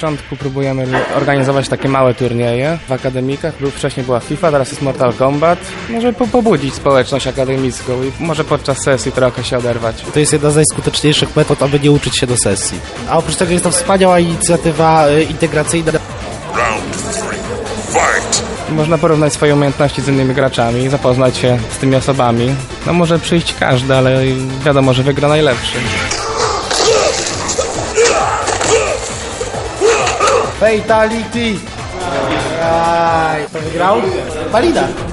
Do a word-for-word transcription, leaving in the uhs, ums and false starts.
początku próbujemy organizować takie małe turnieje w akademikach. Był, wcześniej była FIFA, teraz jest Mortal Kombat. Może po, pobudzić społeczność akademicką i może podczas sesji trochę się oderwać. To jest jedna z najskuteczniejszych metod, aby nie uczyć się do sesji. A oprócz tego jest to wspaniała inicjatywa y, integracyjna. Można porównać swoje umiejętności z innymi graczami, zapoznać się z tymi osobami. No może przyjść każdy, ale wiadomo, że wygra najlepszy. Fatality! Aj, kto wygrał? Balina!